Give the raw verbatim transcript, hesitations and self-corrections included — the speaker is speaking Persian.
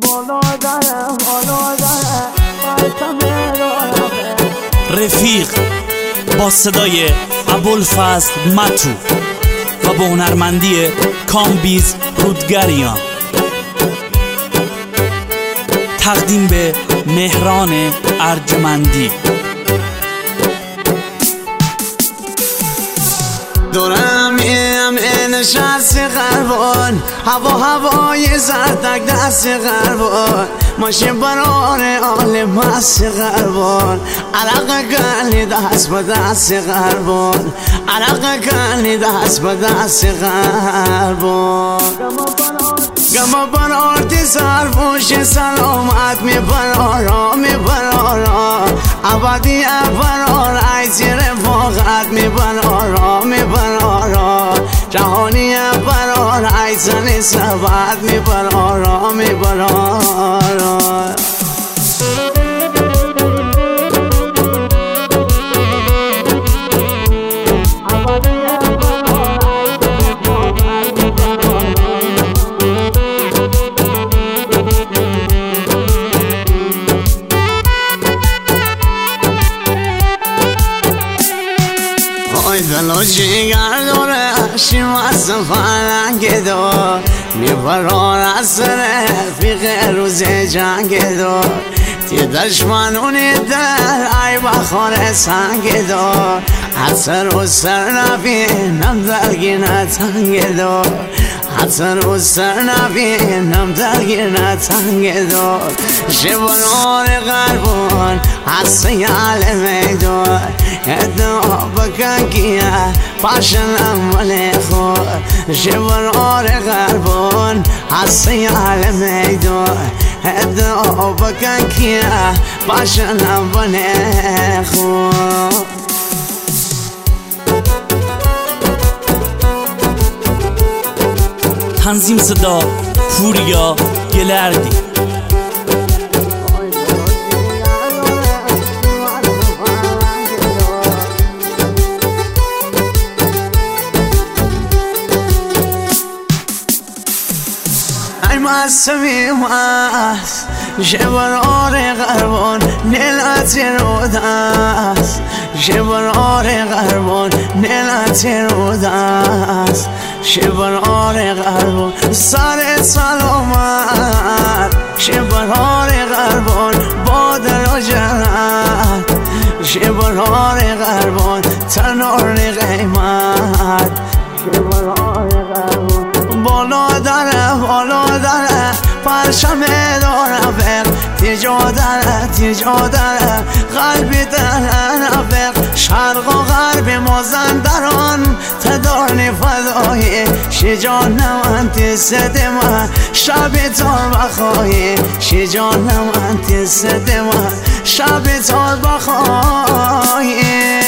رفیق با صدای ابوالفضل متو و با هنرمندی کامبیز رودگریان تقدیم به مهران ارجمندی. دورم میم نشست قربان، هوا هوای زردک دست قربان، ماشین بران آل مست قربان، عرق گلی دست به دست قربان، عرق گلی دست به دست قربان. گما برارتی سرفوش سلامت می برارا می برارا، عبادی برار عیزی رفاقت می برارا می برارا، جهانی برار عیزن سبت می برارا می برارا. دلو جگر داره شیمست فرنگ دار، میبرار از سر رفیق روز جنگ دار، تی دشمنونی در ای بخار سنگ دار، حسر و سر نبینم درگین تنگ دار، حسر و سر نبینم درگین تنگ دار. شبرار قربان حسی علمه دار، ادعا بکن کیه پاشنم ولی خور، شبرار قربان حسی علمه دار، ادعا بکن کیه پاشنم ولی خور. تنظیم صدا پوریا گلردی. ای مستمی مست شبرار قربان نلت رودست، شبرار قربان نلت رودست، شبرار قربان سر سلامت، شبرار قربان با دل و جنت، شبرار قربان تنور قیمت، شبرار قربان بالا داره بالا داره پرشم داره فق تیجا داره تیجا داره قلبی داره نفق، شرق و غرب مازندران تدانی فدایی، شجان من تیست من شب تار بخواهی، شجان من تیست من شب تار بخواهی.